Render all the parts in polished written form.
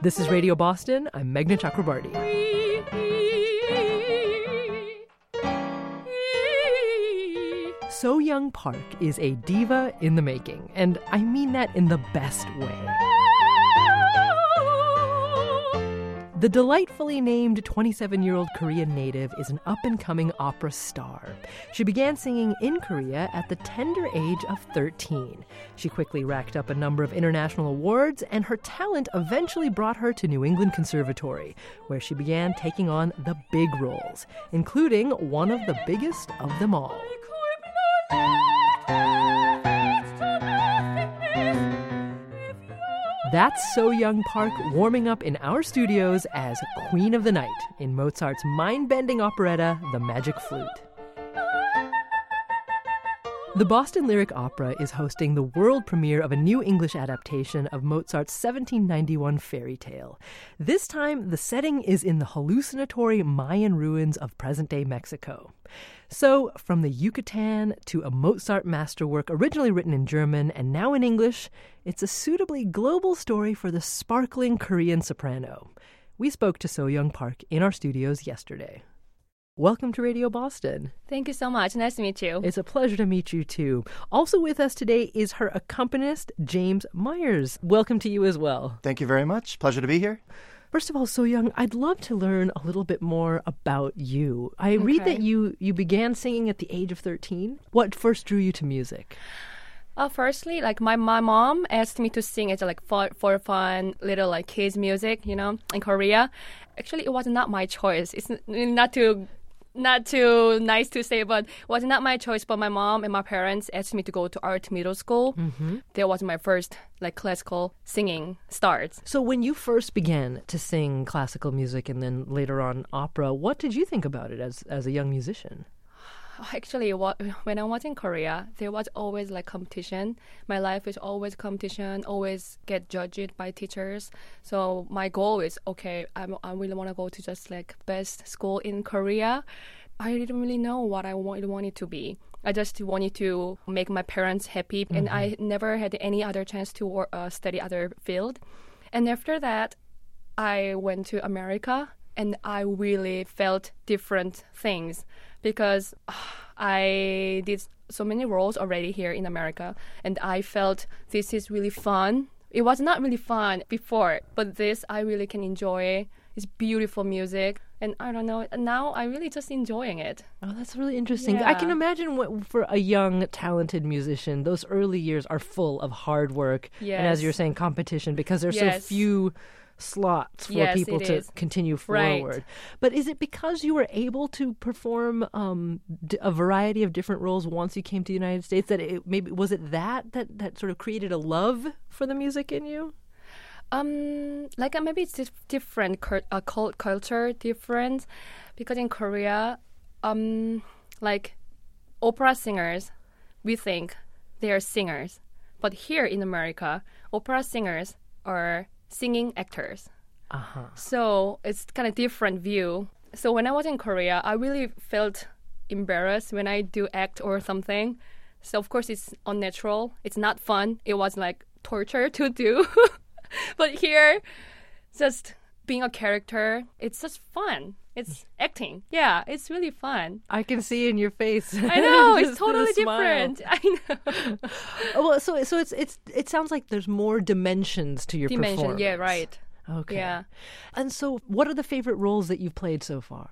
This is Radio Boston. I'm Meghna Chakrabarti. So-Young Park is a diva in the making, and I mean that in the best way. The delightfully named 27-year-old Korean native is an up-and-coming opera star. She began singing in Korea at the tender age of 13. She quickly racked up a number of international awards, and her talent eventually brought her to New England Conservatory, where she began taking on the big roles, including one of the biggest of them all. That's So-Young Park warming up in our studios as Queen of the Night in Mozart's mind-bending operetta, The Magic Flute. The Boston Lyric Opera is hosting the world premiere of a new English adaptation of Mozart's 1791 fairy tale. This time, the setting is in the hallucinatory Mayan ruins of present-day Mexico. So, from the Yucatan to a Mozart masterwork originally written in German and now in English, it's a suitably global story for the sparkling Korean soprano. We spoke to So-Young Park in our studios yesterday. Welcome to Radio Boston. Thank you so much. Nice to meet you. It's a pleasure to meet you, too. Also with us today is her accompanist, James Myers. Welcome to you as well. Thank you very much. Pleasure to be here. First of all, So-Young, I'd love to learn a little bit more about you. I read that you began singing at the age of 13. What first drew you to music? Firstly, my mom asked me to sing as for fun, little kids music, in Korea. Actually, it was not my choice. It's not too nice to say, but it was not my choice. But my mom and my parents asked me to go to art middle school. Mm-hmm. That was my first classical singing start. So when you first began to sing classical music and then later on opera, what did you think about it as a young musician? Actually, when I was in Korea, there was always competition. My life is always competition, always get judged by teachers. So my goal is, okay, I really want to go to just best school in Korea. I didn't really know what I wanted to be. I just wanted to make my parents happy, and I never had any other chance to study other field. And after that, I went to America, and I really felt different things because I did so many roles already here in America, and I felt this is really fun. It was not really fun before, but this I really can enjoy. It's beautiful music, and I don't know, now I'm really just enjoying it. Oh, that's really interesting. Yeah. I can imagine for a young, talented musician, those early years are full of hard work, yes. And as you're saying, competition, because there's yes. so few slots for yes, people to continue forward. Right. But is it because you were able to perform a variety of different roles once you came to the United States that that sort of created a love for the music in you? Maybe it's different culture difference, because in Korea, opera singers, we think they are singers, but here in America, opera singers are singing actors. Uh-huh. So it's kind of different view. So when I was in Korea, I really felt embarrassed when I do act or something. So of course it's unnatural. It's not fun. It was torture to do. But here, just being a character, it's just fun. It's acting. Yeah, it's really fun. I can see in your face. I know, it's Just totally the smile. different. I know. Well, so it sounds like there's more dimensions to your performance. Yeah, right. Okay. Yeah. And so what are the favorite roles that you've played so far?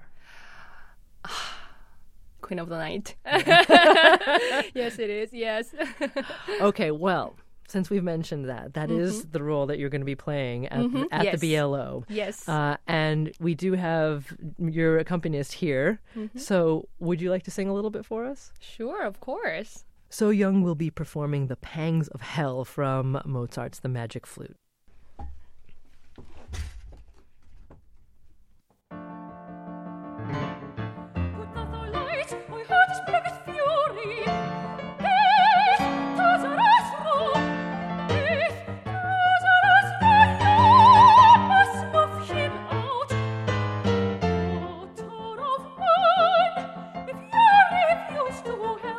Queen of the Night. Yes, it is. Yes. Okay, well, since we've mentioned that is the role that you're going to be playing at Yes. the BLO. Yes. And we do have your accompanist here. So would you like to sing a little bit for us? Sure, of course. So-Young will be performing The Pangs of Hell from Mozart's The Magic Flute.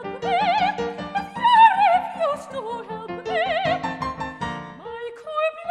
To help me, my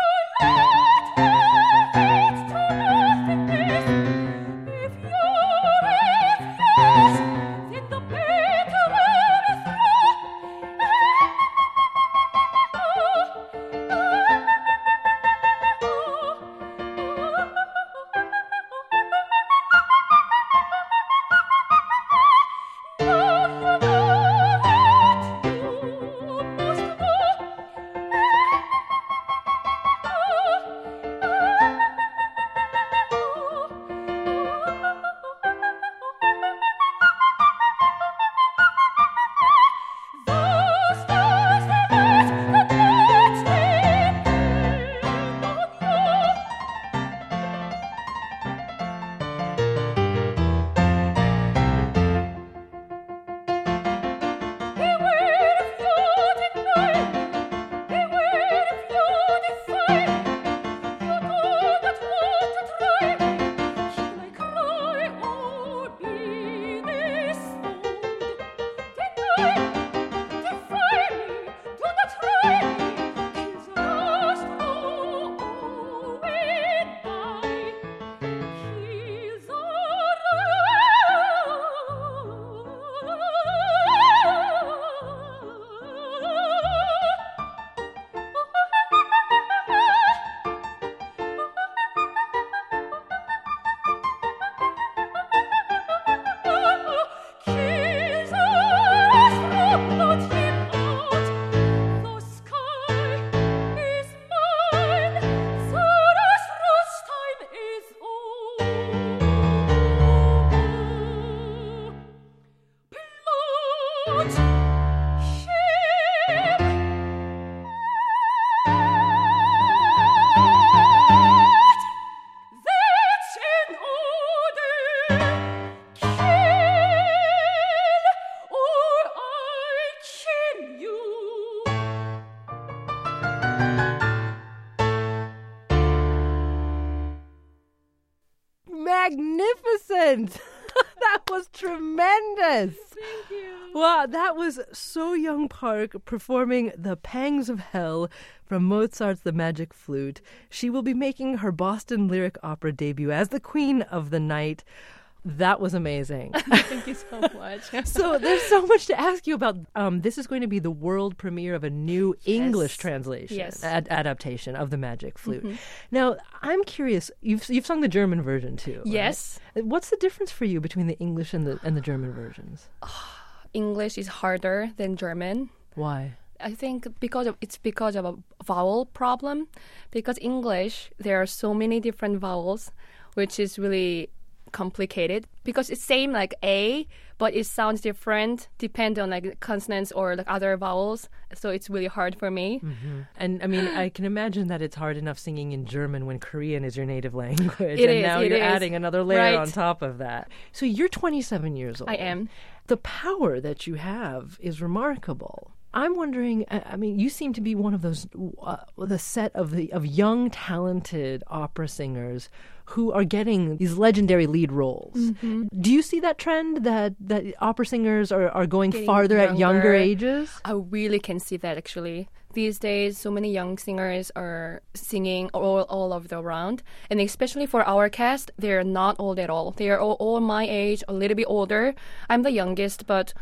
magnificent. That was tremendous. Thank you. Wow, that was So Young Park performing The Pangs of Hell from Mozart's The Magic Flute. She will be making her Boston Lyric Opera debut as the Queen of the Night. That was amazing. Thank you so much. So there's so much to ask you about. This is going to be the world premiere of a new English translation, adaptation of The Magic Flute. Mm-hmm. Now, I'm curious. You've sung the German version too. Yes. Right? What's the difference for you between the English and the German versions? English is harder than German. Why? I think because of a vowel problem. Because English, there are so many different vowels, which is really complicated because it's same like A, but it sounds different depending on like consonants or like other vowels. So it's really hard for me. Mm-hmm. And I mean, I can imagine that it's hard enough singing in German when Korean is your native language. Now you're adding another layer on top of that. So you're 27 years old. I am. The power that you have is remarkable. I'm wondering, I mean, you seem to be one of those, the set of young, talented opera singers who are getting these legendary lead roles. Mm-hmm. Do you see that trend that opera singers are going getting farther at younger ages? I really can see that, actually. These days, so many young singers are singing all over the around. And especially for our cast, they're not old at all. They are all my age, a little bit older. I'm the youngest, but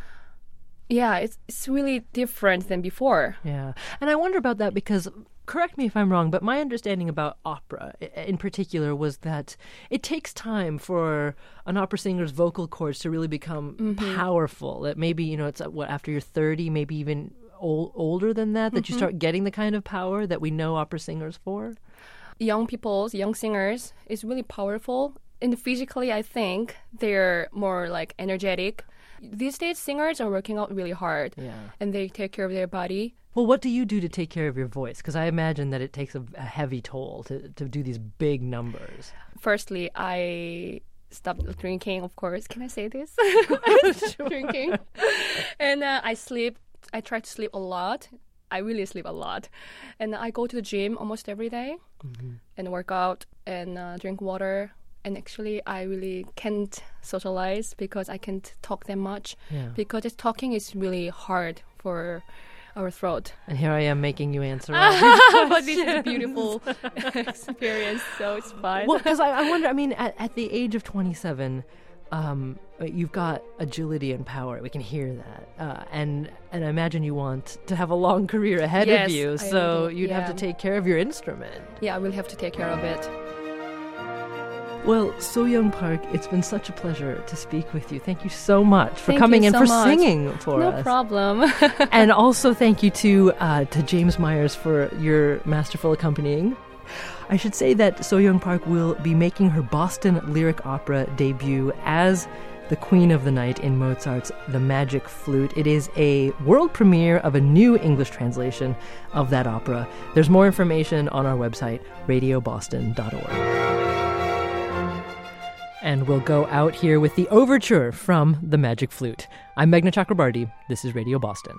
yeah, it's really different than before. Yeah. And I wonder about that because, correct me if I'm wrong, but my understanding about opera in particular was that it takes time for an opera singer's vocal cords to really become powerful. That maybe, it's after you're 30, maybe even older than that you start getting the kind of power that we know opera singers for? Young singers is really powerful. And physically, I think they're more like energetic. These days, singers are working out really hard, and they take care of their body. Well, what do you do to take care of your voice? Because I imagine that it takes a heavy toll to do these big numbers. Firstly, I stopped drinking, of course. Can I say this? Drinking. And I sleep. I try to sleep a lot. I really sleep a lot. And I go to the gym almost every day and work out and drink water. And actually, I really can't socialize because I can't talk that much. Yeah. Because talking is really hard for our throat. And here I am making you answer. But this is a beautiful experience, so it's fine. Well, because I wonder, I mean, at the age of 27, you've got agility and power. We can hear that. And I imagine you want to have a long career ahead of you. So you'd have to take care of your instrument. Yeah, I will have to take care of it. Well, So Young Park, it's been such a pleasure to speak with you. Thank you so much for coming and for singing for us. No problem. And also thank you to James Myers for your masterful accompanying. I should say that So Young Park will be making her Boston Lyric Opera debut as the Queen of the Night in Mozart's The Magic Flute. It is a world premiere of a new English translation of that opera. There's more information on our website, radioboston.org. And we'll go out here with the overture from The Magic Flute. I'm Meghna Chakrabarty. This is Radio Boston.